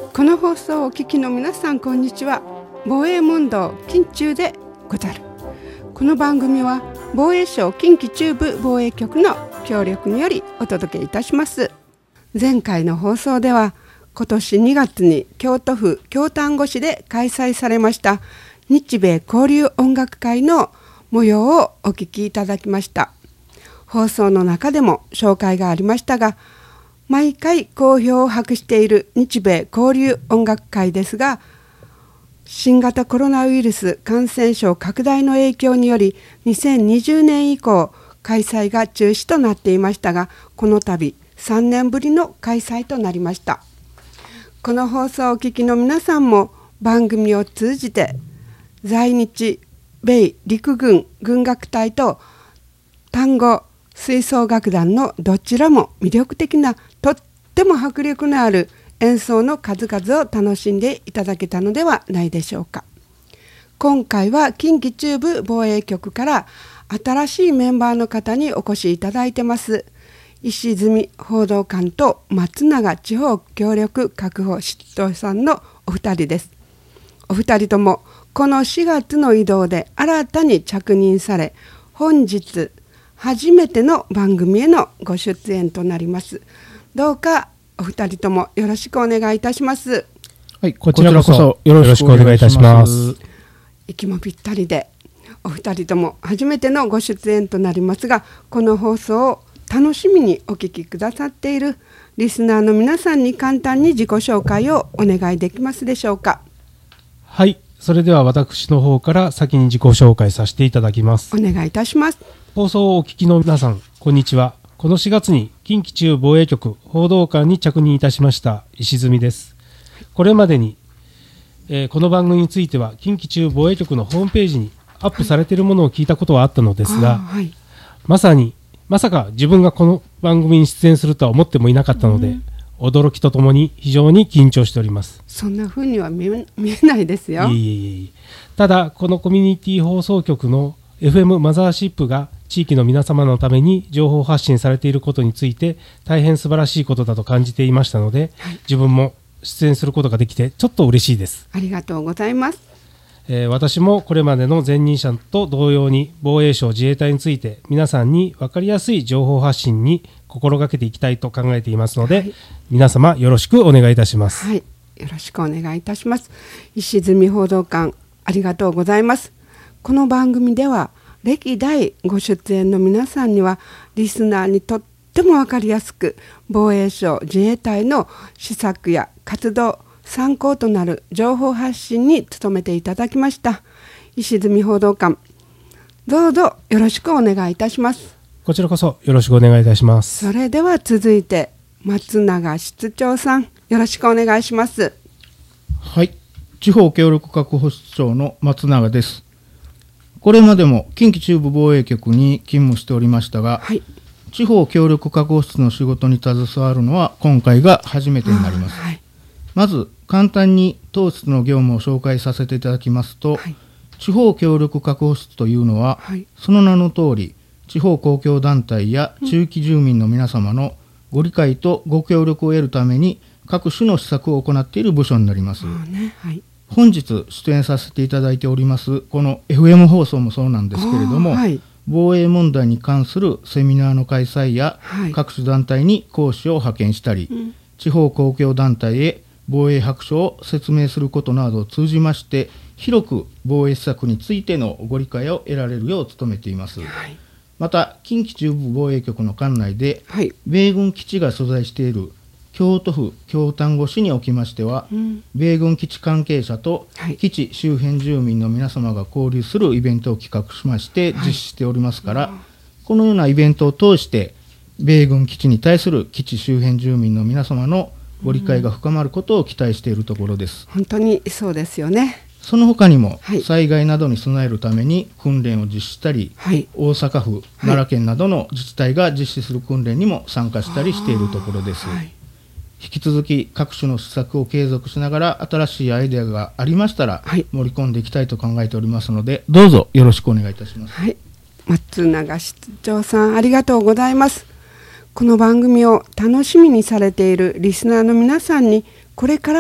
この放送をお聞きの皆さん、こんにちは。防衛問答近中でござる。この番組は防衛省近畿中部防衛局の協力によりお届けいたします。前回の放送では今年2月に京都府京丹後市で開催されました日米交流音楽会の模様をお聞きいただきました。放送の中でも紹介がありましたが、毎回好評を博している日米交流音楽会ですが、新型コロナウイルス感染症拡大の影響により2020年以降開催が中止となっていましたが、この度3年ぶりの開催となりました。この放送をお聞きの皆さんも番組を通じて在日米陸軍軍楽隊と丹後吹奏楽団のどちらも魅力的なとっても迫力のある演奏の数々を楽しんでいただけたのではないでしょうか。今回は近畿中部防衛局から新しいメンバーの方にお越しいただいてます。石積報道官と松永地方協力確保室長さんのお二人です。お二人ともこの4月の異動で新たに着任され、本日初めての番組へのご出演となります。どうかお二人ともよろしくお願いいたします。 はい、こちらこそよろしくお願いいたします。 息もぴったりで、お二人とも初めてのご出演となりますが、この放送を楽しみにお聞きくださっているリスナーの皆さんに簡単に自己紹介をお願いできますでしょうか。 はい、それでは私の方から先に自己紹介させていただきます。 お願いいたします。 放送をお聞きの皆さん、こんにちは。この4月に近畿中防衛局報道官に着任いたしました石積です。これまでに、この番組については近畿中防衛局のホームページにアップされているものを聞いたことはあったのですが、はい、まさか自分がこの番組に出演するとは思ってもいなかったので、驚きとともに非常に緊張しております。 そんな風には見えないですよ。 ただこのコミュニティ放送局の FM マザーシップが地域の皆様のために情報発信されていることについて大変素晴らしいことだと感じていましたので、はい、自分も出演することができてちょっと嬉しいです。 ありがとうございます。 私もこれまでの前任者と同様に防衛省自衛隊について皆さんに分かりやすい情報発信に心がけていきたいと考えていますので、はい、皆様よろしくお願いいたします。 はい、よろしくお願いいたします。石積報道官、ありがとうございます。この番組では歴代ご出演の皆さんにはリスナーにとっても分かりやすく防衛省自衛隊の施策や活動参考となる情報発信に努めていただきました。石積報道官、どうぞよろしくお願いいたします。 こちらこそよろしくお願いいたします。 それでは続いて松永室長さん、よろしくお願いします。 はい、地方協力確保室長の松永です。これまでも近畿中部防衛局に勤務しておりましたが、はい、地方協力確保室の仕事に携わるのは今回が初めてになります。はい、まず簡単に当室の業務を紹介させていただきますと、はい、地方協力確保室というのは、はい、その名の通り地方公共団体や地域住民の皆様のご理解とご協力を得るために各種の施策を行っている部署になります。はい、本日出演させていただいておりますこの FM 放送もそうなんですけれども、はい、防衛問題に関するセミナーの開催や、はい、各種団体に講師を派遣したり、地方公共団体へ防衛白書を説明することなどを通じまして広く防衛施策についてのご理解を得られるよう努めています。はい、また近畿中部防衛局の管内で、はい、米軍基地が所在している京都府京丹後市におきましては、米軍基地関係者と基地周辺住民の皆様が交流するイベントを企画しまして実施しておりますから、このようなイベントを通して米軍基地に対する基地周辺住民の皆様のご理解が深まることを期待しているところです。 本当にそうですよね。 その他にも、災害などに備えるために訓練を実施したり、はい、大阪府、奈良県などの自治体が実施する訓練にも参加したりしているところです。はい、引き続き各種の施策を継続しながら新しいアイデアがありましたら、はい、盛り込んでいきたいと考えておりますので、どうぞよろしくお願いいたします。 はい、松永室長さん、ありがとうございます。この番組を楽しみにされているリスナーの皆さんにこれからも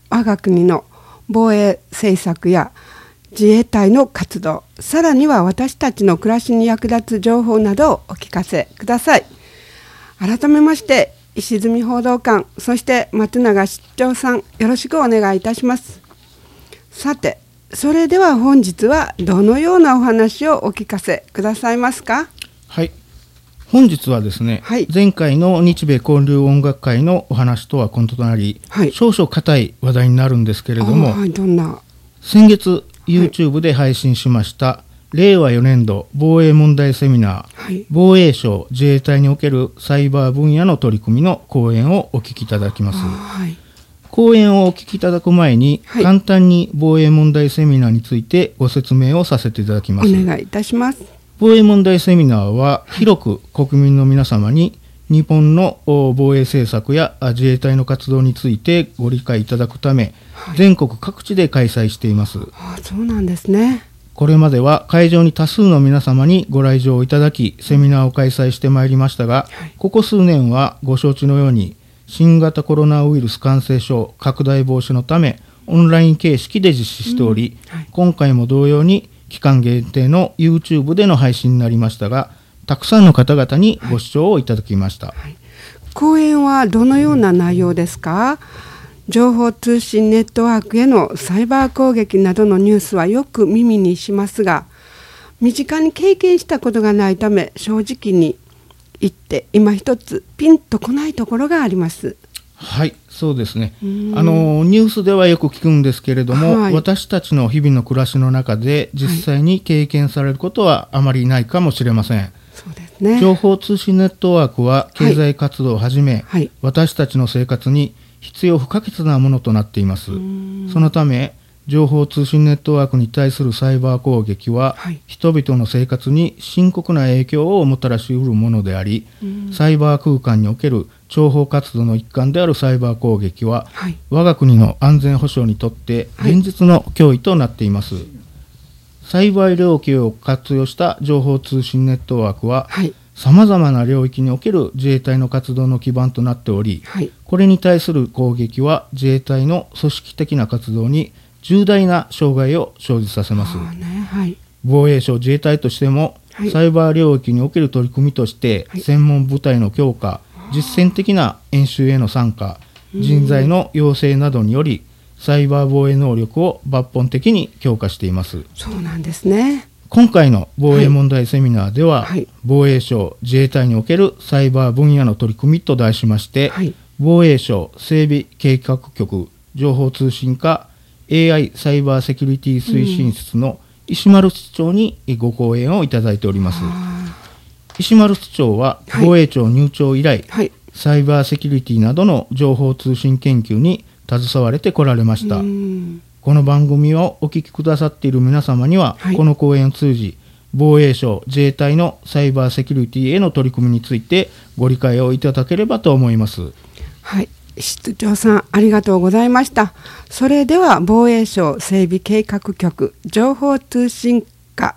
我が国の防衛政策や自衛隊の活動、さらには私たちの暮らしに役立つ情報などをお聞かせください。改めまして石積報道官、そして松永室長さん、よろしくお願いいたします。さて、それでは本日はどのようなお話をお聞かせくださいますか？ はい、本日はですね、はい、前回の日米交流音楽会のお話とは異なり、はい、少々硬い話題になるんですけれども、 はい、どんな？ 先月 YouTube で配信しました、はい、令和4年度防衛問題セミナー、はい、防衛省自衛隊におけるサイバー分野の取り組みの講演をお聞きいただきます。はい、講演をお聞きいただく前に、はい、簡単に防衛問題セミナーについてご説明をさせていただきます。 お願いいたします。 防衛問題セミナーは広く国民の皆様に日本の防衛政策や自衛隊の活動についてご理解いただくため、はい、全国各地で開催しています。 そうなんですね。 これまでは会場に多数の皆様にご来場いただきセミナーを開催してまいりましたが、はい、ここ数年はご承知のように新型コロナウイルス感染症拡大防止のためオンライン形式で実施しており、はい、今回も同様に期間限定の YouTube での配信になりましたが、たくさんの方々にご視聴をいただきました。はいはい、 講演はどのような内容ですか？情報通信ネットワークへのサイバー攻撃などのニュースはよく耳にしますが、身近に経験したことがないため正直に言って今一つピンとこないところがあります。 はい、そうですね。ニュースではよく聞くんですけれども、はい、私たちの日々の暮らしの中で実際に経験されることはあまりないかもしれません。 そうですね。 情報通信ネットワークは経済活動をはじめ、はい、私たちの生活に必要不可欠なものとなっています。そのため情報通信ネットワークに対するサイバー攻撃は、はい、人々の生活に深刻な影響をもたらしうるものであり、サイバー空間における諜報活動の一環であるサイバー攻撃は、はい、我が国の安全保障にとって現実の脅威となっています。はい、サイバー領域を活用した情報通信ネットワークは、さまざまな領域における自衛隊の活動の基盤となっており、はい、これに対する攻撃は自衛隊の組織的な活動に重大な障害を生じさせます。はい、防衛省自衛隊としても、はい、サイバー領域における取り組みとして、はい、専門部隊の強化、実践的な演習への参加、人材の養成などによりサイバー防衛能力を抜本的に強化しています。 そうなんですね。 今回の防衛問題セミナーでは、はい、防衛省自衛隊におけるサイバー分野の取り組みと題しまして、はい、防衛省整備計画局情報通信課 AI サイバーセキュリティ推進室の石丸室長にご講演をいただいております。石丸室長は防衛庁入庁以来、はい、サイバーセキュリティなどの情報通信研究に携われてこられました。この番組をお聞きくださっている皆様には、はい、この講演を通じ防衛省自衛隊のサイバーセキュリティへの取り組みについてご理解をいただければと思います。 はい、室長さんありがとうございました。それでは防衛省整備計画局情報通信課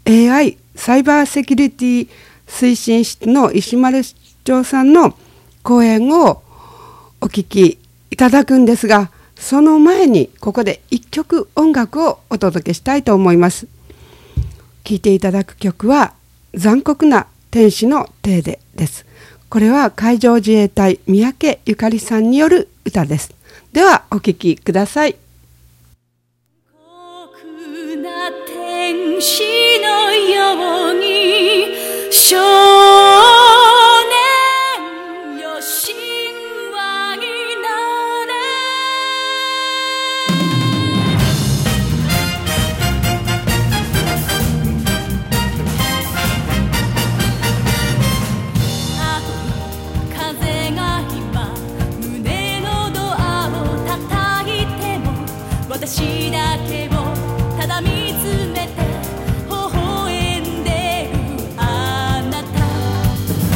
AI サイバーセキュリティ推進室の石丸室長さんの講演をお聞きいただくんですが、その前にここで一曲音楽をお届けしたいと思います。聴いていただく曲は残酷な天使のテーゼです。これは海上自衛隊三宅ゆかりさんによる歌です。ではお聴きください。 残酷な天使のように少年よ神話になれ。あと風が今胸のドアを叩いても私だけをただ見つめて微笑んでるあなた。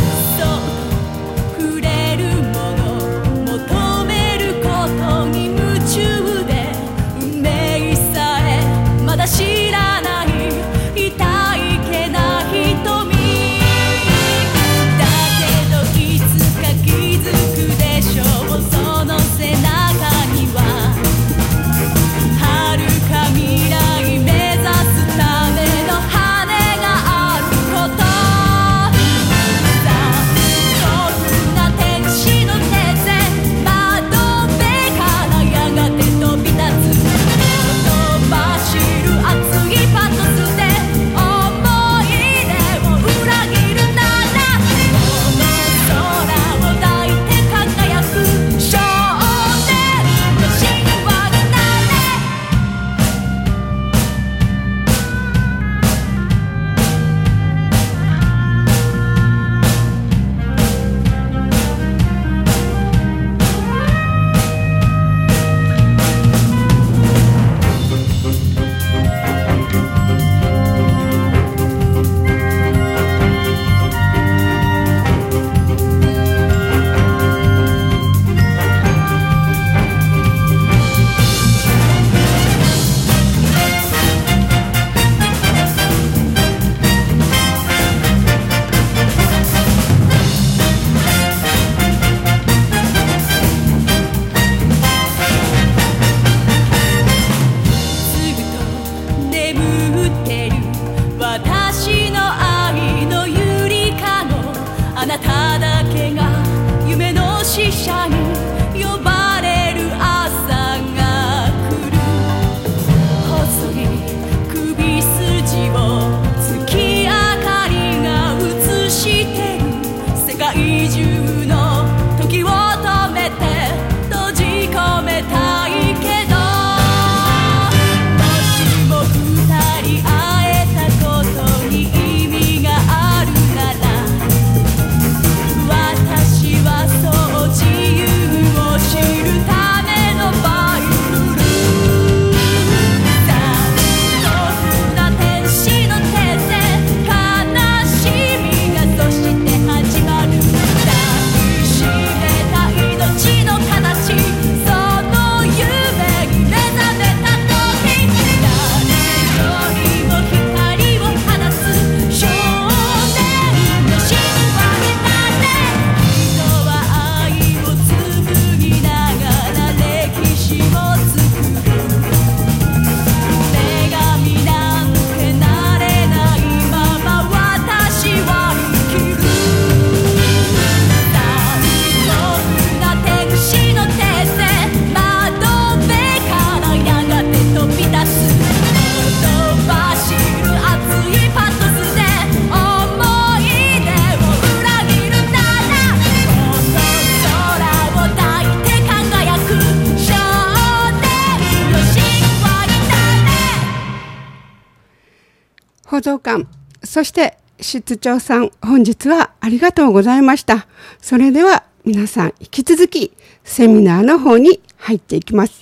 報道官、そして室長さん、本日はありがとうございました。それでは皆さん引き続きセミナーの方に入っていきます。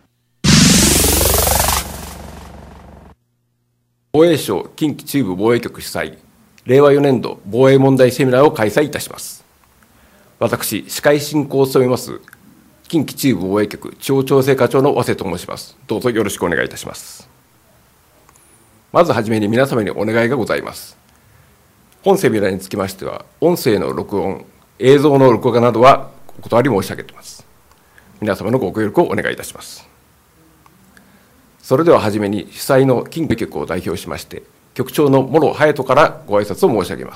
防衛省近畿中部防衛局主催、令和4年度防衛問題セミナーを開催いたします。私、司会進行を務めます近畿中部防衛局地方調整課長の早瀬と申します。どうぞよろしくお願いいたします。まずはじめに皆様にお願いがございます。本セミナーにつきましては、音声の録音、映像の録画などはお断り申し上げています。皆様のご協力をお願いいたします。それでははじめに主催の近畿局を代表しまして、局長の諸隼人からご挨拶を申し上げます。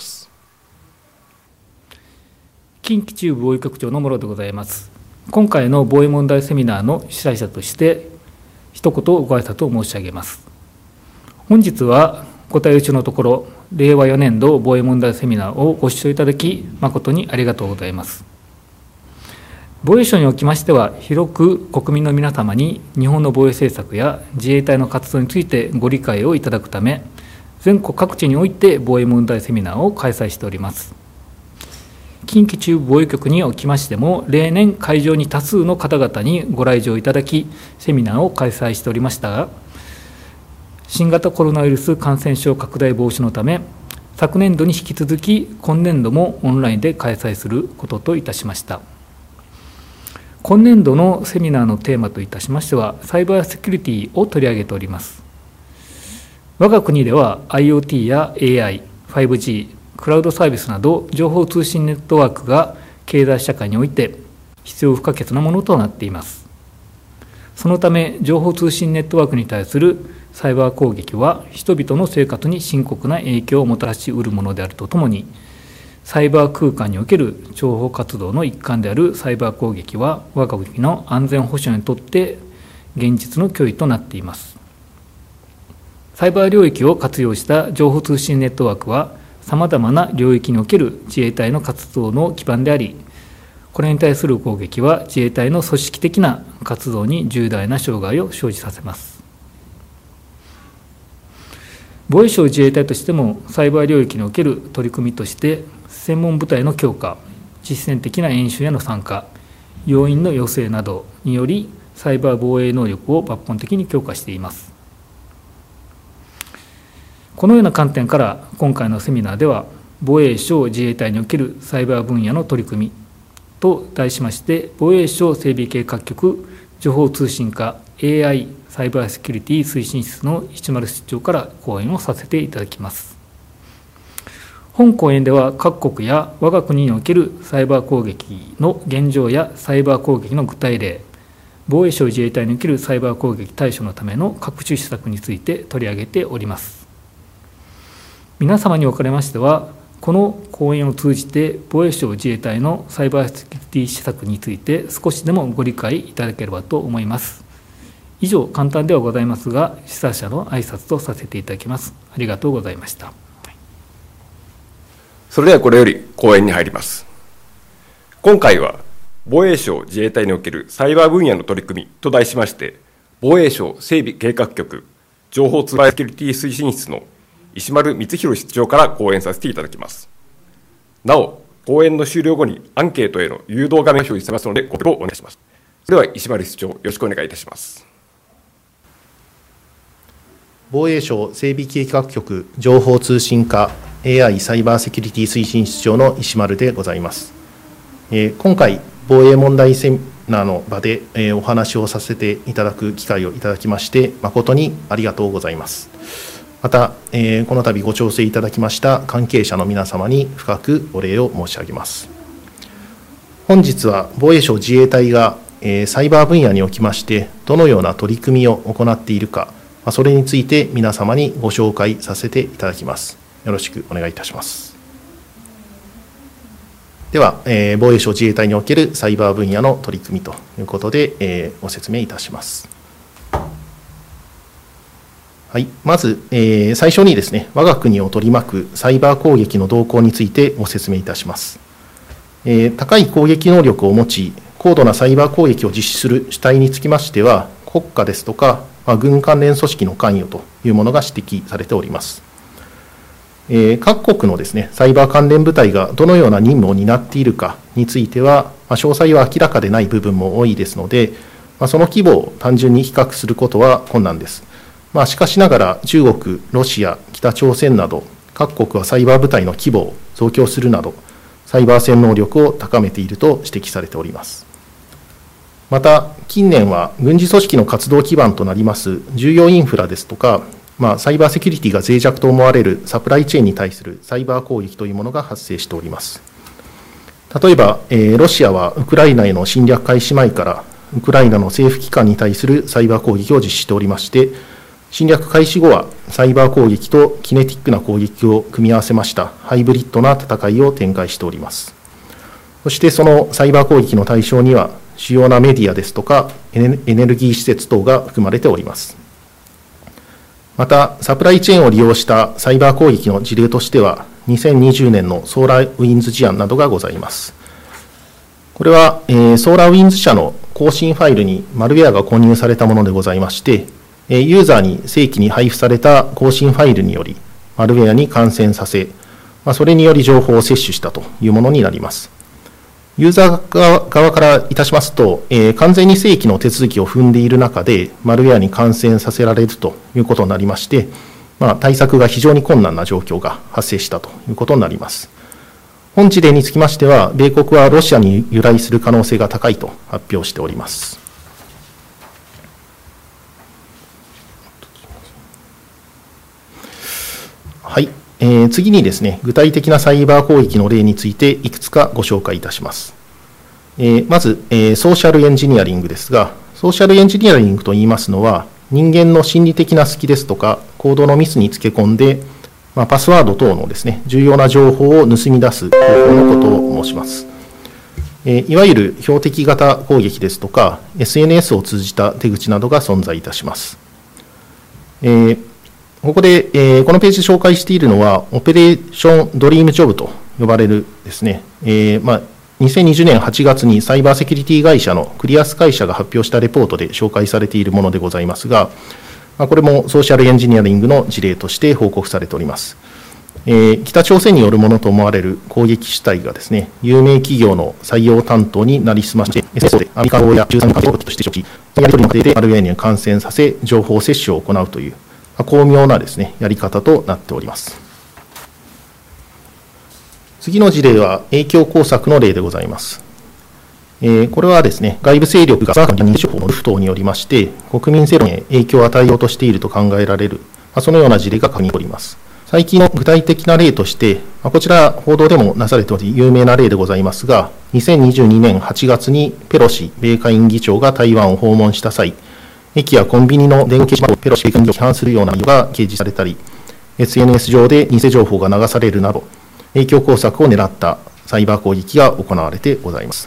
近畿中部防衛局長の諸でございます。今回の防衛問題セミナーの主催者として一言ご挨拶を申し上げます。本日は答え打ちのところ、令和4年度防衛問題セミナーをご視聴いただき誠にありがとうございます。防衛省におきましては、広く国民の皆様に日本の防衛政策や自衛隊の活動についてご理解をいただくため、全国各地において防衛問題セミナーを開催しております。近畿中部防衛局におきましても、例年会場に多数の方々にご来場いただき、セミナーを開催しておりましたが、新型コロナウイルス感染症拡大防止のため、昨年度に引き続き今年度もオンラインで開催することといたしました。今年度のセミナーのテーマといたしましては、サイバーセキュリティを取り上げております。我が国では IoT や AI、5G、クラウドサービスなど情報通信ネットワークが経済社会において必要不可欠なものとなっています。そのため、情報通信ネットワークに対するサイバー攻撃は人々の生活に深刻な影響をもたらしうるものであるとともに、サイバー空間における諜報活動の一環であるサイバー攻撃は我が国の安全保障にとって現実の脅威となっています。サイバー領域を活用した情報通信ネットワークはさまざまな領域における自衛隊の活動の基盤であり、これに対する攻撃は自衛隊の組織的な活動に重大な障害を生じさせます。防衛省自衛隊としても、サイバー領域における取り組みとして、専門部隊の強化、実践的な演習への参加、要員の養成などにより、サイバー防衛能力を抜本的に強化しています。このような観点から、今回のセミナーでは、防衛省自衛隊におけるサイバー分野の取り組みと題しまして、防衛省整備計画局情報通信課 AI サイバーセキュリティ推進室の石丸室長から講演をさせていただきます。本講演では、各国や我が国におけるサイバー攻撃の現状やサイバー攻撃の具体例、防衛省自衛隊におけるサイバー攻撃対処のための各種施策について取り上げております。皆様におかれましては、この講演を通じて防衛省自衛隊のサイバーセキュリティ施策について少しでもご理解いただければと思います。以上、簡単ではございますが、主催者の挨拶とさせていただきます。ありがとうございました。 それではこれより講演に入ります。今回は防衛省自衛隊におけるサイバー分野の取り組みと題しまして、防衛省整備計画局情報通信セキュリティ推進室の石丸光弘室長から講演させていただきます。なお、講演の終了後にアンケートへの誘導画面を表示されますので、ご協力をお願いします。それでは石丸室長、よろしくお願いいたします。 防衛省整備計画局情報通信課 AI サイバーセキュリティ推進室長の石丸でございます。今回、防衛問題セミナーの場でお話をさせていただく機会をいただきまして、誠にありがとうございます。また、この度ご調整いただきました関係者の皆様に深くお礼を申し上げます。本日は防衛省自衛隊がサイバー分野におきましてどのような取り組みを行っているか、それについて皆様にご紹介させていただきます。よろしくお願いいたします。では、防衛省自衛隊におけるサイバー分野の取り組みということで、ご説明いたします。はい、まず、最初にですね、我が国を取り巻くサイバー攻撃の動向についてご説明いたします。高い攻撃能力を持ち、高度なサイバー攻撃を実施する主体につきましては、国家ですとか、軍関連組織の関与というものが指摘されております。 各国のですね、サイバー関連部隊がどのような任務を担っているかについては、詳細は明らかでない部分も多いですので、その規模を単純に比較することは困難です。しかしながら、中国、ロシア、北朝鮮など、各国はサイバー部隊の規模を増強するなど、サイバー戦能力を高めていると指摘されております。また、近年は軍事組織の活動基盤となります重要インフラですとか、サイバーセキュリティが脆弱と思われるサプライチェーンに対するサイバー攻撃というものが発生しております。例えば、ロシアはウクライナへの侵略開始前から、ウクライナの政府機関に対するサイバー攻撃を実施しておりまして、侵略開始後はサイバー攻撃とキネティックな攻撃を組み合わせましたハイブリッドな戦いを展開しております。そしてそのサイバー攻撃の対象には、主要なメディアですとか、エネルギー施設等が含まれております。また、サプライチェーンを利用したサイバー攻撃の事例としては、2020年のソーラーウィンズ事案などがございます。これは、ソーラーウィンズ社の更新ファイルにマルウェアが混入されたものでございまして、ユーザーに正規に配布された更新ファイルにより、マルウェアに感染させ、それにより情報を摂取したというものになります。ユーザー側からいたしますと、完全に正規の手続きを踏んでいる中で、マルウェアに感染させられるということになりまして、対策が非常に困難な状況が発生したということになります。本事例につきましては、米国はロシアに由来する可能性が高いと発表しております。はい。次にですね、具体的なサイバー攻撃の例についていくつかご紹介いたします。まず、ソーシャルエンジニアリングですが、ソーシャルエンジニアリングといいますのは、人間の心理的な隙ですとか、行動のミスにつけ込んで、パスワード等のですね、重要な情報を盗み出す方法のことを申します。いわゆる標的型攻撃ですとか、SNS を通じた手口などが存在いたします。ここで、このページで紹介しているのは、オペレーションドリームジョブと呼ばれるですね、2020年8月にサイバーセキュリティ会社のクリアス会社が発表したレポートで紹介されているものでございますが、これもソーシャルエンジニアリングの事例として報告されております。北朝鮮によるものと思われる攻撃主体がですね、有名企業の採用担当になりすまして、SNS でアメリカ語や13カ国として紹介し、やり取りの過程でマルウェアに感染させ、情報摂取を行うという、巧妙なですね、やり方となっております。次の事例は影響工作の例でございます。これはですね、外部勢力がサーバーの認知情報のルフトによりまして、国民世論へ影響を与えようとしていると考えられる、そのような事例が確認しております。最近の具体的な例として、こちら報道でもなされており有名な例でございますが、2022年8月にペロシ米下院議長が台湾を訪問した際、駅やコンビニの電話掲示板をペロシ米下院議長を批判するような内容が掲示されたり、SNS 上で偽情報が流されるなど、影響工作を狙ったサイバー攻撃が行われてございます。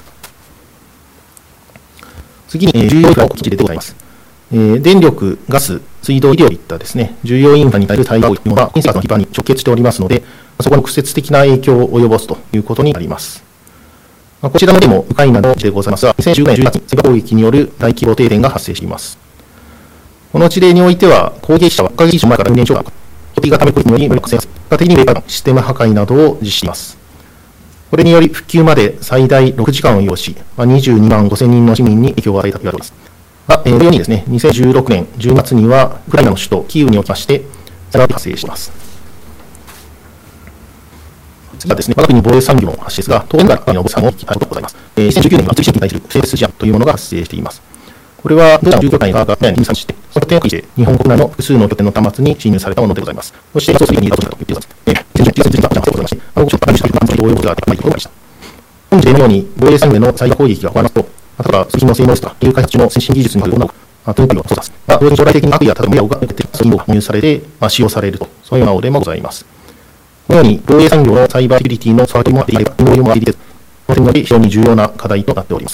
次に、重要インフラの事例でございます。電力、ガス、水道、医療といったですね、重要インフラに対する対応というのは、インフラの基盤に直結しておりますので、そこに直接的な影響を及ぼすということになります。こちらの例もウクライナの事例でございますが、2015年10月にサイバー攻撃による大規模停電が発生しています。この事例においては、攻撃者は1ヶ月以上前から運転所が標的型め攻撃により無力化、結果的にメーカーのシステム破壊などを実施しています。これにより復旧まで最大6時間を要し、22万5000人の市民に影響を与えたと言われています。同様にですね、2016年10月には、ウクライナの首都キーウにおきまして、サイバー攻撃が発生しています。次はですね、我が国防衛産業の話ですが、当面から防衛産業がございます。2019年には通信機に対するセールス事案というものが発生しています。これは、同社の従業員がウクライナに参加して、その拠点を介して、日本国内の複数の拠点の端末に侵入されたものでございます。そして、そうするようにと言っています。2019年には、ございまして、ご紹介した防衛防止ができました。本事例のように、防衛産業へのサイバー攻撃が行われますと、例えば、通信の性能ですとか、研究開発中の先進技術によるものを、トゥーパイを操作する。同時に将来的に悪意や例えばメディアが受けて、そういうのが混入されて、使用されると、そういうような例もございます。このように、防衛産業のサイバーセキュリティのサーキもあっていない、運用もあっていて、この点により非常に重要な課題となっております。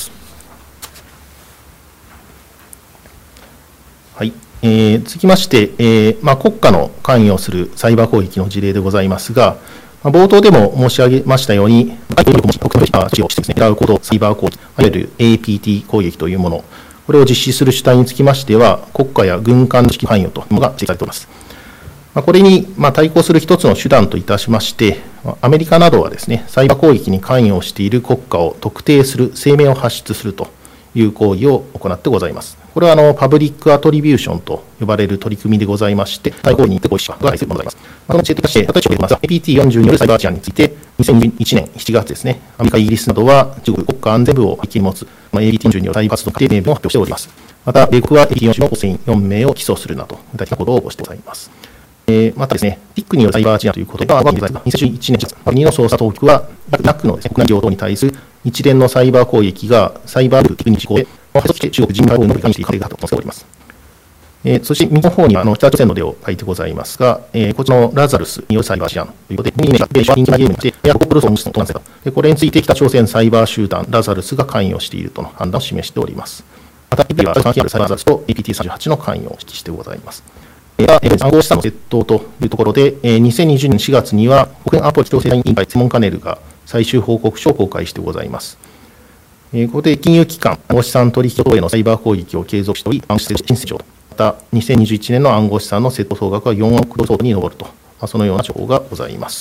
はい。続きまして、国家の関与するサイバー攻撃の事例でございますが、冒頭でも申し上げましたように、国家の指揮をして狙う行動、サイバー攻撃、いわゆる APT 攻撃というもの、これを実施する主体につきましては、国家や軍艦の指揮関与というものが指摘されております。 これに対抗する一つの手段といたしまして、アメリカなどはですね、サイバー攻撃に関与している国家を特定する声明を発出するという行為を行ってございます。これはパブリックアトリビューションと呼ばれる取り組みでございまして、対抗によってご意思がないするものでございます。その事例として、例えば挙げますが、APT40 によるサイバー事案について、2001年7月ですね、アメリカ、イギリスなどは中国国家安全部を背景に持つ、APT40 によるサイバー活動特定名簿を発表しております。また、米国は APT40 の構成員4名を起訴するなど、具体的なことを起こしてございます。またですね、TIC によるサイバー事案ということでは、2011年国の捜査当局は、約のですね、国内業等に対する一連のサイバー攻撃が、サイバールールテクニック事項で、そして中国人民の関与していく過程がとしております。そして右の方には北朝鮮の例を書いてございますが、こちらのラザルスによるサイバー事案ということで、2名が人気なゲームで、エアコップロソンとなせた。これについて北朝鮮サイバー集団ラザルスが関与しているとの判断を示しております。また、イブリはサイバーラザルスと APT38 の関与を指揮してございます。暗号資産の窃盗というところで、2020年4月には国連安保理調整委員会専門家ネルが最終報告書を公開してございます。ここで金融機関、暗号資産取引等へのサイバー攻撃を継続しており、暗号資産申請上、また2021年の暗号資産の窃盗総額は4億ドル相当に上ると、そのような情報がございます。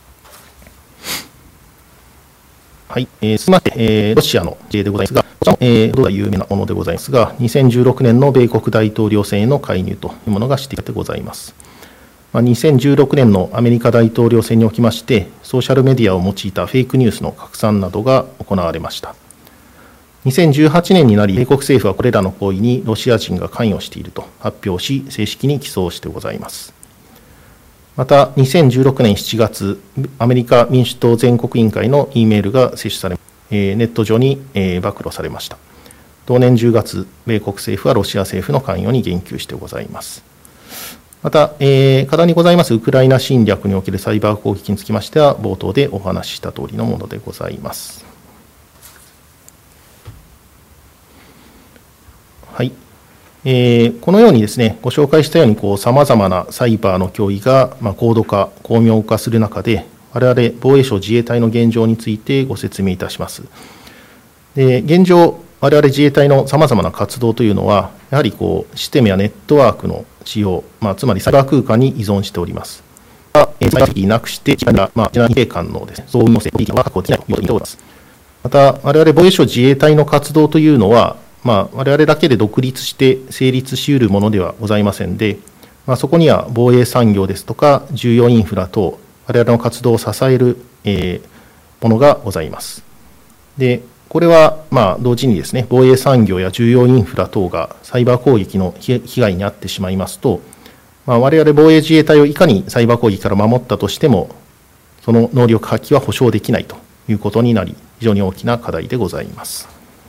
はい、続きまして、ロシアの事例でございますが、こちらも、どうだ有名なものでございますが、2016年の米国大統領選への介入というものが指摘されてございます。2016年のアメリカ大統領選におきまして、ソーシャルメディアを用いたフェイクニュースの拡散などが行われました。2018年になり、米国政府はこれらの行為にロシア人が関与していると発表し、正式に起訴してございます。また、2016年7月、アメリカ民主党全国委員会の E メールが接種され、ネット上に暴露されました。同年10月、米国政府はロシア政府の関与に言及してございます。また、課題にございますウクライナ侵略におけるサイバー攻撃につきましては、冒頭でお話しした通りのものでございます。はい。このようにですね、ご紹介したように、さまざまなサイバーの脅威が、高度化、巧妙化する中で、我々防衛省自衛隊の現状についてご説明いたします。で、現状、我々自衛隊のさまざまな活動というのは、やはりシステムやネットワークの使用、つまりサイバー空間に依存しております。サイバー機器なくして、ジェネラル衛官のですね、総運用性、は確保できないということになります。また、我々防衛省自衛隊の活動というのは、我々だけで独立して成立し得るものではございませんで、そこには防衛産業ですとか、重要インフラ等、我々の活動を支えるものがございます。で、これは同時にですね、防衛産業や重要インフラ等がサイバー攻撃の被害に遭ってしまいますと、我々防衛自衛隊をいかにサイバー攻撃から守ったとしても、その能力発揮は保証できないということになり、非常に大きな課題でございます。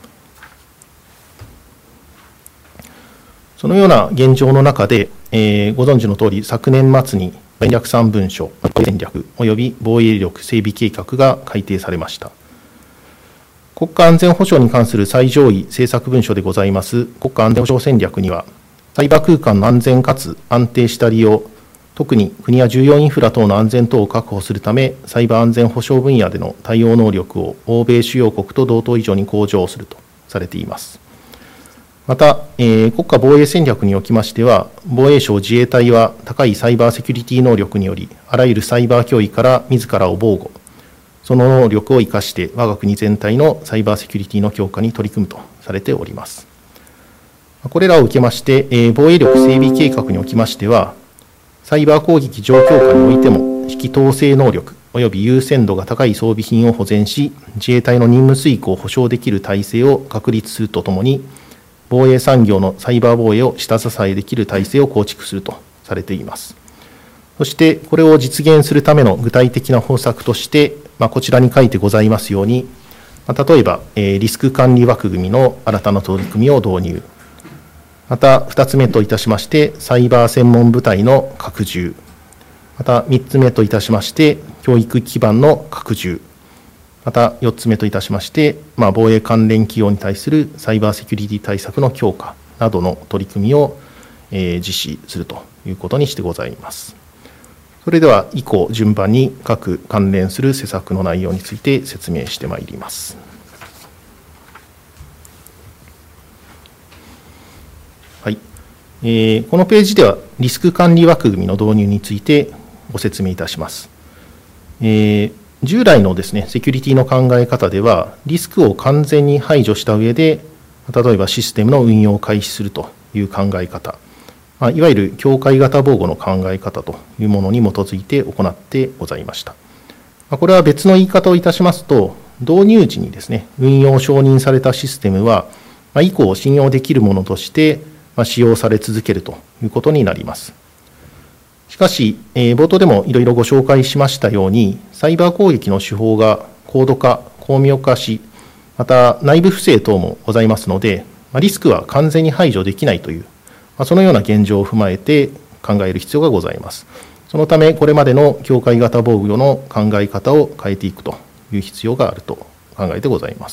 そのような現状の中で、ご存知のとおり、昨年末に戦略3文書、戦略および防衛力整備計画が改定されました。国家安全保障に関する最上位政策文書でございます国家安全保障戦略には、サイバー空間の安全かつ安定した利用、特に国や重要インフラ等の安全等を確保するため、サイバー安全保障分野での対応能力を欧米主要国と同等以上に向上するとされています。また、国家防衛戦略におきましては、防衛省自衛隊は高いサイバーセキュリティ能力により、あらゆるサイバー脅威から自らを防護、その能力を生かして、我が国全体のサイバーセキュリティの強化に取り組むとされております。これらを受けまして、防衛力整備計画におきましては、サイバー攻撃状況下においても、指揮統制能力および優先度が高い装備品を保全し、自衛隊の任務遂行を保障できる体制を確立するとともに、防衛産業のサイバー防衛を下支えできる体制を構築するとされています。そして、これを実現するための具体的な方策として、こちらに書いてございますように、例えば、リスク管理枠組みの新たな取り組みを導入。また、2つ目といたしまして、サイバー専門部隊の拡充。また、3つ目といたしまして、教育基盤の拡充。また4つ目といたしまして、防衛関連企業に対するサイバーセキュリティ対策の強化などの取り組みを実施するということにしてございます。それでは以降、順番に各関連する施策の内容について説明してまいります。はい。 このページではリスク管理枠組みの導入についてご説明いたします。従来のですね、セキュリティの考え方では、リスクを完全に排除した上で、例えばシステムの運用を開始するという考え方、いわゆる境界型防護の考え方というものに基づいて行ってございました。これは別の言い方をいたしますと、導入時にですね、運用承認されたシステムは、以降信用できるものとして使用され続けるということになります。しかし、冒頭でもいろいろご紹介しましたように、サイバー攻撃の手法が高度化、巧妙化し、また内部不正等もございますので、リスクは完全に排除できないという、そのような現状を踏まえて考える必要がございます。そのため、これまでの境界型防御の考え方を変えていくという必要があると考えてございます。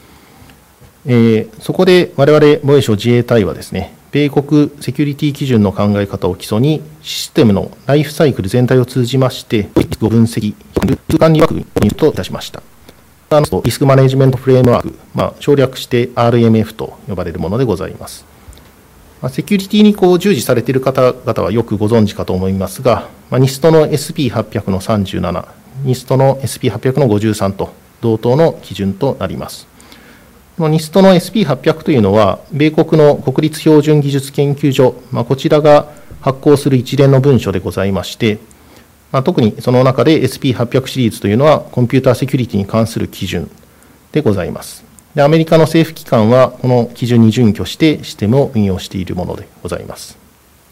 そこで我々防衛省自衛隊はですね、米国セキュリティ基準の考え方を基礎に、システムのライフサイクル全体を通じまして、リスクを分析、リスク管理枠組みといたしました。リスクマネジメントフレームワーク、省略して RMF と呼ばれるものでございます。セキュリティに従事されている方々はよくご存知かと思いますが、NIST の SP800 の37、NIST の SP800 の53と同等の基準となります。この NIST の SP800 というのは、米国の国立標準技術研究所、こちらが発行する一連の文書でございまして、特にその中で SP800 シリーズというのは、コンピューターセキュリティに関する基準でございます。で、アメリカの政府機関は、この基準に準拠してシステムを運用しているものでございます。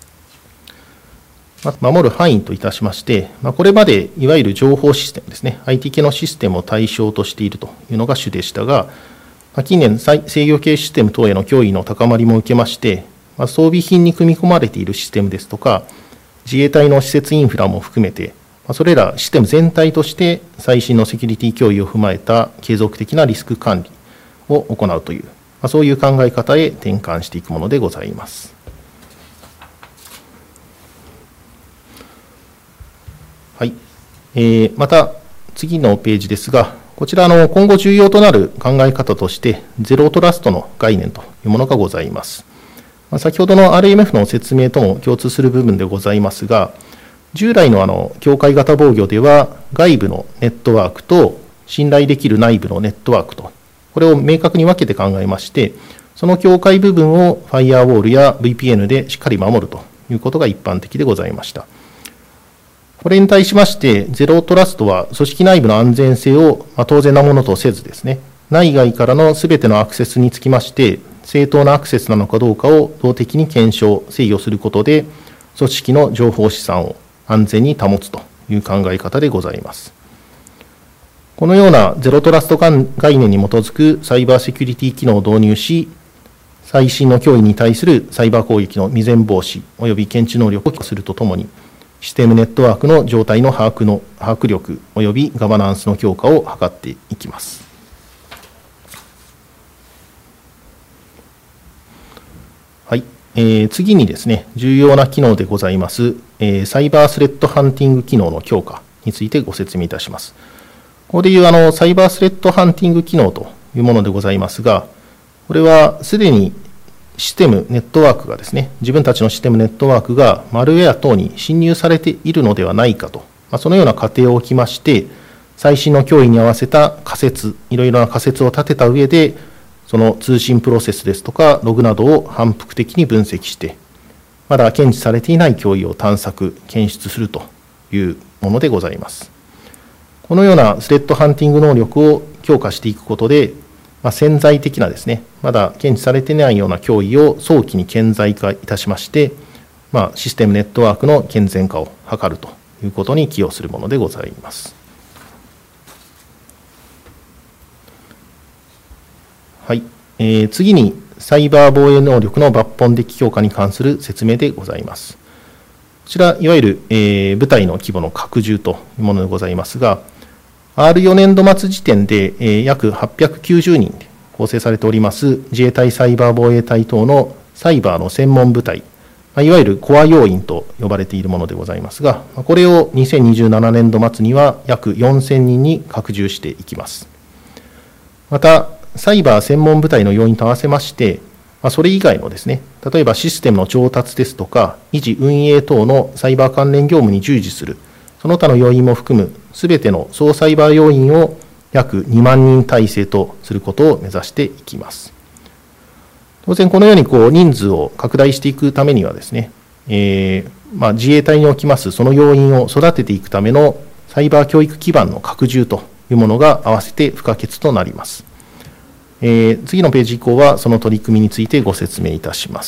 守る範囲といたしまして、これまでいわゆる情報システムですね、IT 系のシステムを対象としているというのが主でしたが、近年、制御系システム等への脅威の高まりも受けまして、装備品に組み込まれているシステムですとか、自衛隊の施設インフラも含めて、それらシステム全体として最新のセキュリティ脅威を踏まえた継続的なリスク管理を行うという、そういう考え方へ転換していくものでございます。はい。また、次のページですが、こちら今後重要となる考え方として、ゼロトラストの概念というものがございます。先ほどの RMF の説明とも共通する部分でございますが、従来の境界型防御では、外部のネットワークと信頼できる内部のネットワークと、これを明確に分けて考えまして、その境界部分をファイアウォールや VPN でしっかり守るということが一般的でございました。これに対しまして、ゼロトラストは組織内部の安全性を当然なものとせずですね、内外からのすべてのアクセスにつきまして、正当なアクセスなのかどうかを動的に検証、制御することで、組織の情報資産を安全に保つという考え方でございます。このようなゼロトラスト概念に基づくサイバーセキュリティ機能を導入し、最新の脅威に対するサイバー攻撃の未然防止及び検知能力を強化するとともに、システムネットワークの状態の把握力及びガバナンスの強化を図っていきます。はい。次にですね、重要な機能でございます、サイバースレッドハンティング機能の強化についてご説明いたします。ここでいうサイバースレッドハンティング機能というものでございますが、これはすでにシステム、ネットワークがですね、自分たちのシステム、ネットワークがマルウェア等に侵入されているのではないかと、そのような仮定を置きまして、最新の脅威に合わせた仮説、いろいろな仮説を立てた上で、その通信プロセスですとか、ログなどを反復的に分析して、まだ検知されていない脅威を探索、検出するというものでございます。このようなスレッドハンティング能力を強化していくことで、潜在的なですね、まだ検知されていないような脅威を早期に顕在化いたしまして、システムネットワークの健全化を図るということに寄与するものでございます。はい。次に、サイバー防衛能力の抜本的強化に関する説明でございます。こちら、いわゆる、部隊の規模の拡充というものでございますが、R4 年度末時点で、約890人で構成されております自衛隊サイバー防衛隊等のサイバーの専門部隊、いわゆるコア要員と呼ばれているものでございますが、これを2027年度末には約4000人に拡充していきます。また、サイバー専門部隊の要員と合わせまして、 それ以外のですね、例えばシステムの調達ですとか、維持運営等のサイバー関連業務に従事する、その他の要員も含むすべての総サイバー要員を約2万人体制とすることを目指していきます。当然、このように人数を拡大していくためにはですね、自衛隊におきますその要員を育てていくためのサイバー教育基盤の拡充というものが合わせて不可欠となります。次のページ以降はその取り組みについてご説明いたします。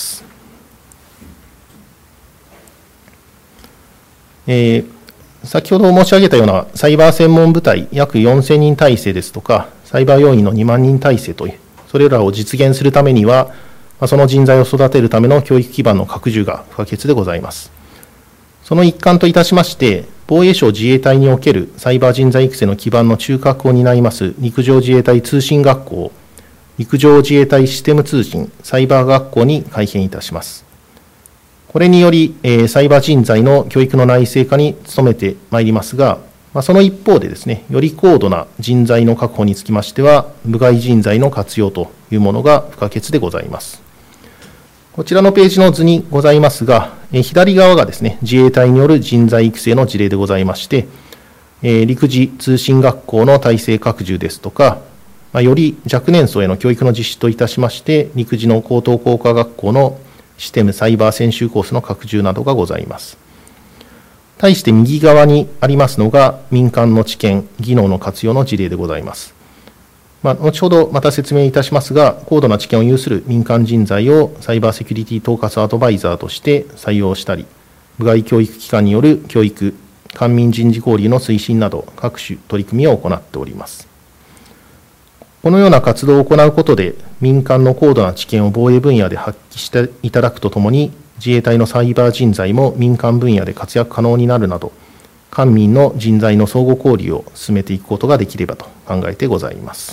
先ほど申し上げたようなサイバー専門部隊約4000人体制ですとか、サイバー要員の2万人体制という、それらを実現するためには、その人材を育てるための教育基盤の拡充が不可欠でございます。その一環といたしまして、防衛省自衛隊におけるサイバー人材育成の基盤の中核を担います陸上自衛隊通信学校、陸上自衛隊システム通信サイバー学校に改編いたします。これにより、サイバー人材の教育の内製化に努めてまいりますが、その一方でですね、より高度な人材の確保につきましては、部外人材の活用というものが不可欠でございます。こちらのページの図にございますが、左側がですね、自衛隊による人材育成の事例でございまして、陸自通信学校の体制拡充ですとか、より若年層への教育の実施といたしまして、陸自の高等工科学校のシステムサイバー専修コースの拡充などがございます。対して右側にありますのが、民間の知見、技能の活用の事例でございます。後ほどまた説明いたしますが、高度な知見を有する民間人材をサイバーセキュリティ統括アドバイザーとして採用したり、部外教育機関による教育、官民人事交流の推進など、各種取り組みを行っております。このような活動を行うことで、民間の高度な知見を防衛分野で発揮していただくとともに、自衛隊のサイバー人材も民間分野で活躍可能になるなど、官民の人材の相互交流を進めていくことができればと考えてございます。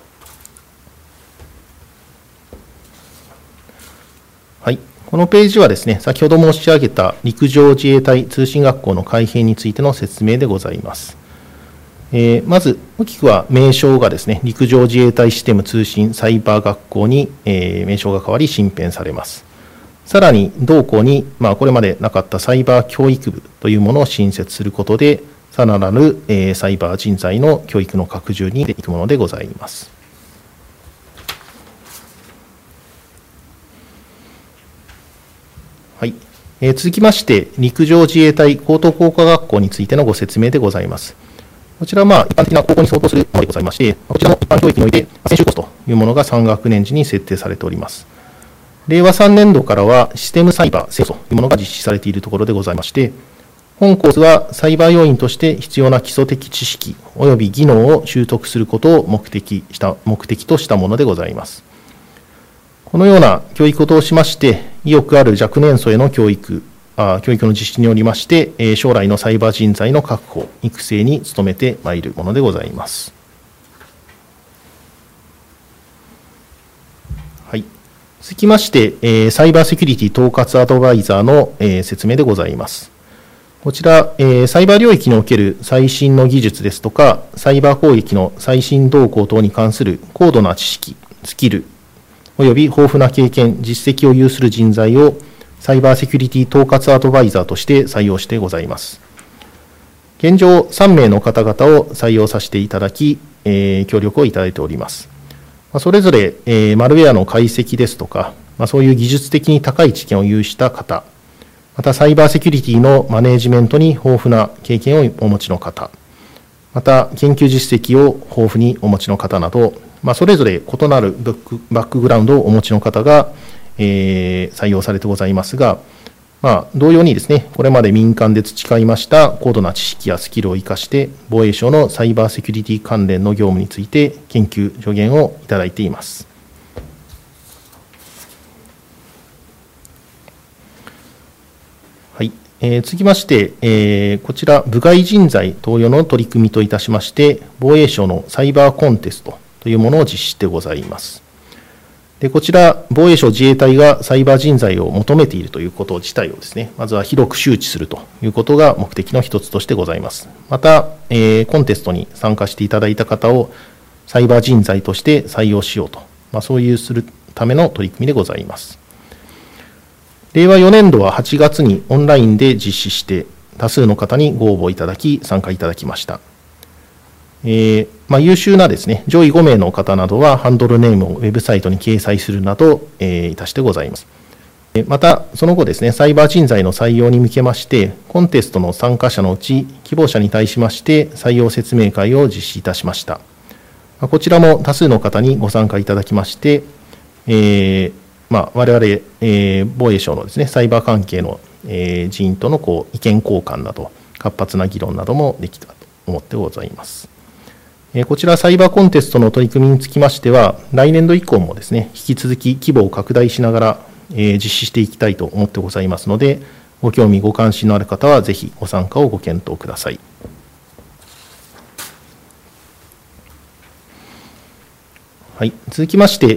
はい、このページはですね、先ほど申し上げた陸上自衛隊通信学校の改編についての説明でございます。まず、大きくは名称がですね、陸上自衛隊システム通信サイバー学校に、名称が変わり新編されます。さらに、同校に、これまでなかったサイバー教育部というものを新設することで、さらなる、サイバー人材の教育の拡充にいくものでございます。はい。続きまして、陸上自衛隊高等工科学校についてのご説明でございます。こちらは一般的な高校に相当するものでございまして、こちらの一般教育において、専修コースというものが3学年時に設定されております。令和3年度からは、システムサイバー制度というものが実施されているところでございまして、本コースはサイバー要員として必要な基礎的知識及び技能を習得することを目的としたものでございます。このような教育を通しまして、意欲ある若年層への教育の実施によりまして、将来のサイバー人材の確保、育成に努めてまいるものでございます。はい。続きまして、サイバーセキュリティ統括アドバイザーの、説明でございます。こちら、サイバー領域における最新の技術ですとか、サイバー攻撃の最新動向等に関する高度な知識、スキル、および豊富な経験、実績を有する人材をサイバーセキュリティ統括アドバイザーとして採用してございます。現状、3名の方々を採用させていただき、協力をいただいております。それぞれ、マルウェアの解析ですとか、そういう技術的に高い知見を有した方、またサイバーセキュリティのマネージメントに豊富な経験をお持ちの方、また研究実績を豊富にお持ちの方など、それぞれ異なるバックグラウンドをお持ちの方が、採用されてございますが、同様にですね、これまで民間で培いました高度な知識やスキルを生かして、防衛省のサイバーセキュリティ関連の業務について研究、助言をいただいています。はい。続きまして、こちら、部外人材登用の取り組みといたしまして、防衛省のサイバーコンテストというものを実施してございます。でこちら、防衛省自衛隊がサイバー人材を求めているということ自体をですね、まずは広く周知するということが目的の一つとしてございます。また、コンテストに参加していただいた方をサイバー人材として採用しようと、そういうするための取り組みでございます。令和4年度は8月にオンラインで実施して、多数の方にご応募いただき、参加いただきました。優秀なですね、上位5名の方などは、ハンドルネームをウェブサイトに掲載するなど、いたしてございます。また、その後ですね、サイバー人材の採用に向けまして、コンテストの参加者のうち、希望者に対しまして、採用説明会を実施いたしました。こちらも多数の方にご参加いただきまして、我々、防衛省のですね、サイバー関係の、人員との意見交換など、活発な議論などもできたと思ってございます。こちら、サイバーコンテストの取り組みにつきましては、来年度以降もですね、引き続き規模を拡大しながら、実施していきたいと思ってございますので、ご興味、ご関心のある方は、ぜひご参加をご検討ください。はい、続きまして、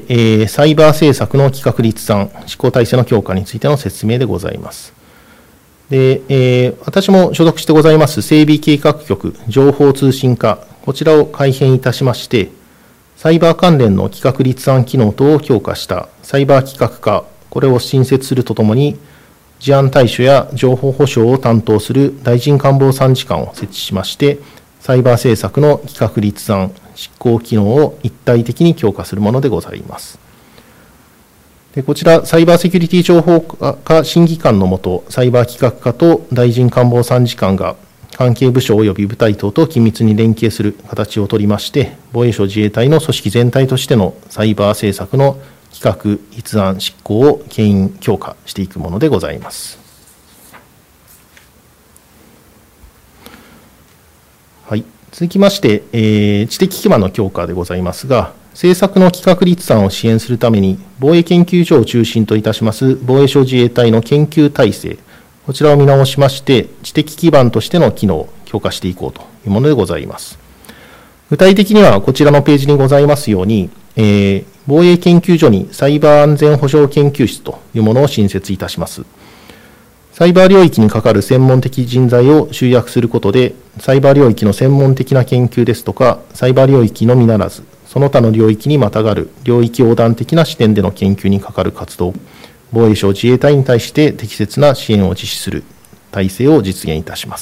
サイバー政策の企画立案、執行体制の強化についての説明でございます。で、私も所属してございます整備計画局情報通信課、こちらを改編いたしまして、サイバー関連の企画立案機能等を強化したサイバー企画課、これを新設するとともに、事案対処や情報保障を担当する大臣官房参事官を設置しまして、サイバー政策の企画立案、執行機能を一体的に強化するものでございます。でこちら、サイバーセキュリティ情報課審議官の下、サイバー企画課と大臣官房参事官が、関係部署及び部隊等と緊密に連携する形を取りまして、防衛省自衛隊の組織全体としてのサイバー政策の企画、立案、執行を牽引、強化していくものでございます。はい、続きまして、知的基盤の強化でございますが、政策の企画立案を支援するために、防衛研究所を中心といたします防衛省自衛隊の研究体制、こちらを見直しまして、知的基盤としての機能を強化していこうというものでございます。具体的には、こちらのページにございますように、防衛研究所にサイバー安全保障研究室というものを新設いたします。サイバー領域にかかる専門的人材を集約することで、サイバー領域の専門的な研究ですとか、サイバー領域のみならず、その他の領域にまたがる領域横断的な視点での研究にかかる活動、防衛省自衛隊に対して適切な支援を実施する体制を実現いたします。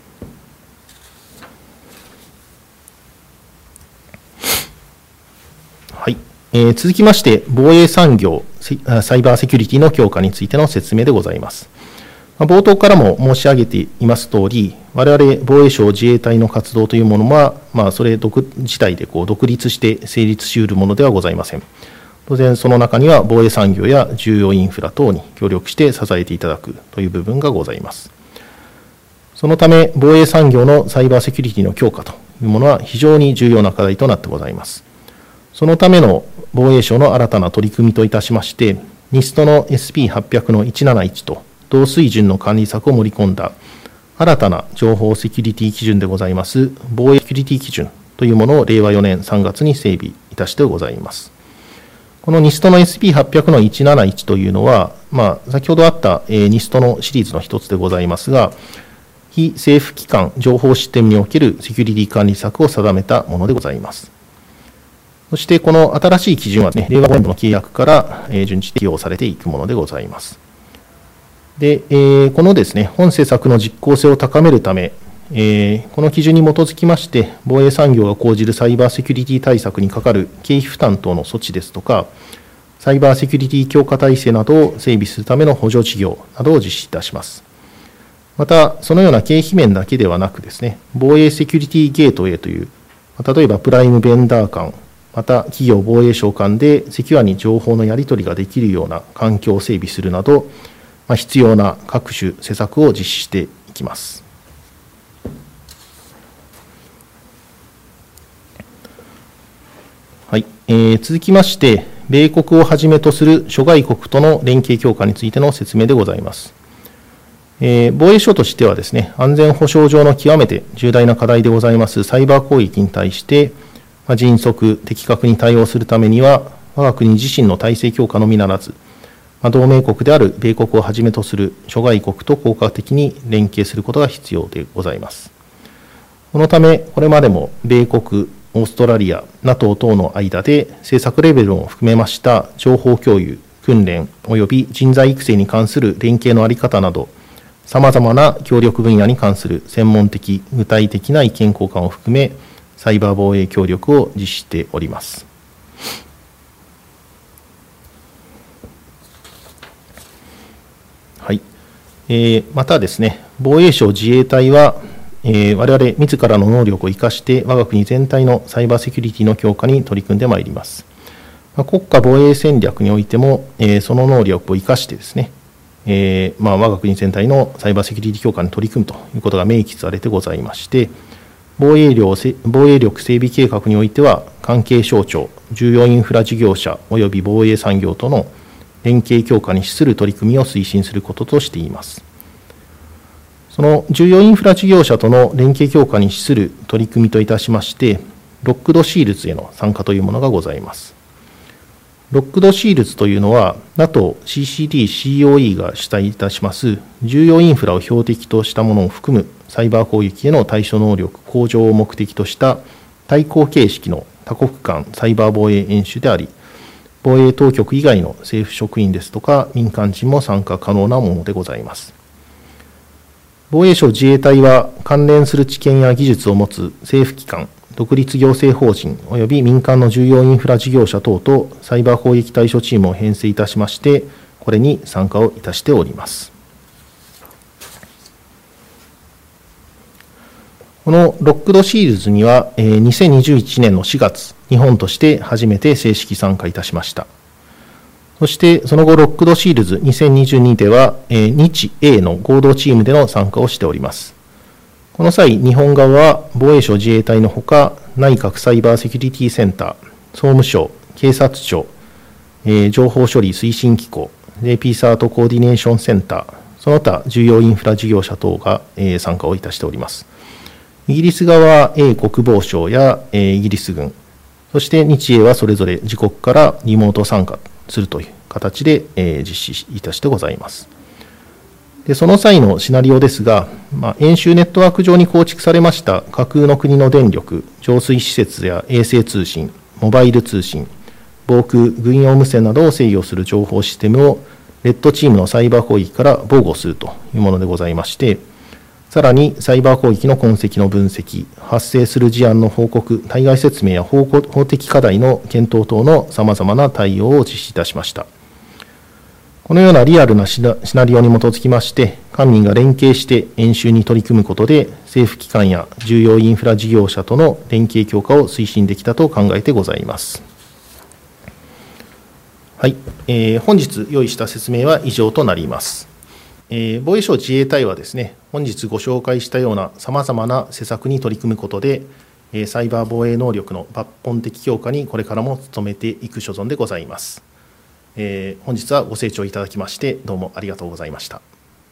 はい、続きまして、防衛産業、サイバーセキュリティの強化についての説明でございます。冒頭からも申し上げていますとおり、我々防衛省自衛隊の活動というものは、それ自体で独立して成立しうるものではございません。当然、その中には防衛産業や重要インフラ等に協力して支えていただくという部分がございます。そのため、防衛産業のサイバーセキュリティの強化というものは非常に重要な課題となってございます。そのための防衛省の新たな取り組みといたしまして、NISTの SP800 の171と同水準の管理策を盛り込んだ新たな情報セキュリティ基準でございます防衛セキュリティ基準というものを令和4年3月に整備いたしてございます。この NIST の SP800 の171というのは、先ほどあった NIST のシリーズの一つでございますが、非政府機関情報システムにおけるセキュリティ管理策を定めたものでございます。そしてこの新しい基準は、令和5年度の契約から順次適用されていくものでございます。で、このですね、本施策の実効性を高めるため、この基準に基づきまして、防衛産業が講じるサイバーセキュリティ対策にかかる経費負担等の措置ですとか、サイバーセキュリティ強化体制などを整備するための補助事業などを実施いたします。また、そのような経費面だけではなくですね、防衛セキュリティゲートウェイという、例えばプライムベンダー間、また企業防衛省間でセキュアに情報のやり取りができるような環境を整備するなど、必要な各種施策を実施していきます。はい、続きまして、米国をはじめとする諸外国との連携強化についての説明でございます。防衛省としてはですね、安全保障上の極めて重大な課題でございますサイバー攻撃に対して、迅速、的確に対応するためには、我が国自身の体制強化のみならず、同盟国である米国をはじめとする諸外国と効果的に連携することが必要でございます。このため、これまでも米国オーストラリア、NATO 等の間で政策レベルを含めました情報共有、訓練及び人材育成に関する連携の在り方など、さまざまな協力分野に関する専門的、具体的な意見交換を含め、サイバー防衛協力を実施しております。はい。またですね、防衛省自衛隊は、我々自らの能力を生かして、我が国全体のサイバーセキュリティの強化に取り組んでまいります。国家防衛戦略においても、その能力を生かしてですね、我が国全体のサイバーセキュリティ強化に取り組むということが明記されてございまして、防衛力整備計画においては、関係省庁、重要インフラ事業者および防衛産業との連携強化に資する取り組みを推進することとしています。その重要インフラ事業者との連携強化に資する取り組みといたしまして、ロックドシールズへの参加というものがございます。ロックドシールズというのは、NATO CCT-COE が主体いたします重要インフラを標的としたものを含むサイバー攻撃への対処能力向上を目的とした対抗形式の多国間サイバー防衛演習であり、防衛当局以外の政府職員ですとか民間人も参加可能なものでございます。防衛省自衛隊は関連する知見や技術を持つ政府機関、独立行政法人および民間の重要インフラ事業者等とサイバー攻撃対処チームを編成いたしまして、これに参加をいたしております。このロックドシールズには、2021年の4月、日本として初めて正式参加いたしました。そしてその後、ロックドシールズ2022では、日英の合同チームでの参加をしております。この際、日本側は防衛省自衛隊のほか、内閣サイバーセキュリティセンター、総務省、警察庁、情報処理推進機構、JP サートコーディネーションセンター、その他重要インフラ事業者等が、参加をいたしております。イギリス側は英国防省や、イギリス軍、そして日英はそれぞれ自国からリモート参加するという形で、実施いたしてございます。でその際のシナリオですが、演習ネットワーク上に構築されました架空の国の電力、浄水施設や衛星通信、モバイル通信、防空、軍用無線などを制御する情報システムをレッドチームのサイバー攻撃から防護するというものでございまして、さらにサイバー攻撃の痕跡の分析、発生する事案の報告、対外説明や法的課題の検討等のさまざまな対応を実施いたしました。このようなリアルなシナリオに基づきまして、官民が連携して演習に取り組むことで、政府機関や重要インフラ事業者との連携強化を推進できたと考えてございます。はい、本日用意した説明は以上となります。防衛省自衛隊はですね、本日ご紹介したようなさまざまな施策に取り組むことで、サイバー防衛能力の抜本的強化にこれからも努めていく所存でございます。本日はご清聴いただきまして、どうもありがとうございました。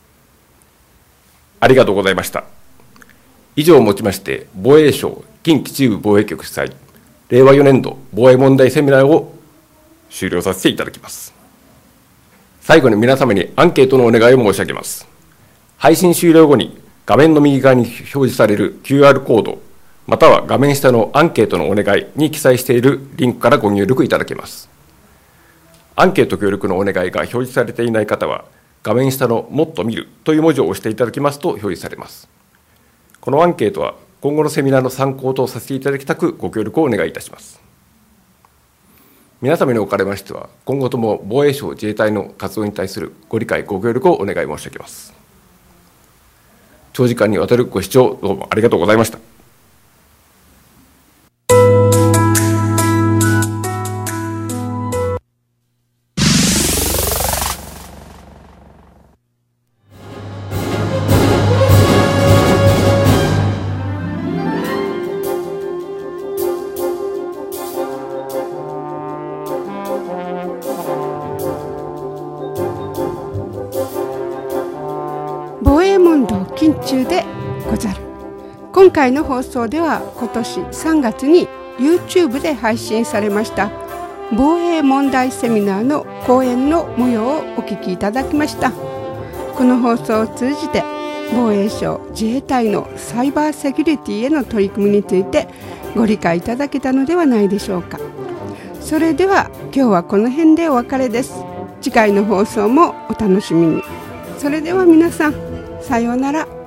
ありがとうございました。以上をもちまして、防衛省近畿中部防衛局主催、令和4年度防衛問題セミナーを終了させていただきます。最後に皆様にアンケートのお願いを申し上げます。配信終了後に画面の右側に表示される QR コード、または画面下のアンケートのお願いに記載しているリンクからご入力いただけます。アンケート協力のお願いが表示されていない方は、画面下のもっと見るという文字を押していただきますと表示されます。このアンケートは今後のセミナーの参考とさせていただきたくご協力をお願いいたします。皆様におかれましては、今後とも防衛省自衛隊の活動に対するご理解、ご協力をお願い申し上げます。長時間にわたるご視聴どうもありがとうございました。 防衛問答緊中でござる。今回の放送では今年3月に YouTube で配信されました防衛問題セミナーの講演の模様をお聞きいただきました。この放送を通じて防衛省自衛隊のサイバーセキュリティへの取り組みについてご理解いただけたのではないでしょうか。それでは今日はこの辺でお別れです。次回の放送もお楽しみに。それでは皆さん、さようなら。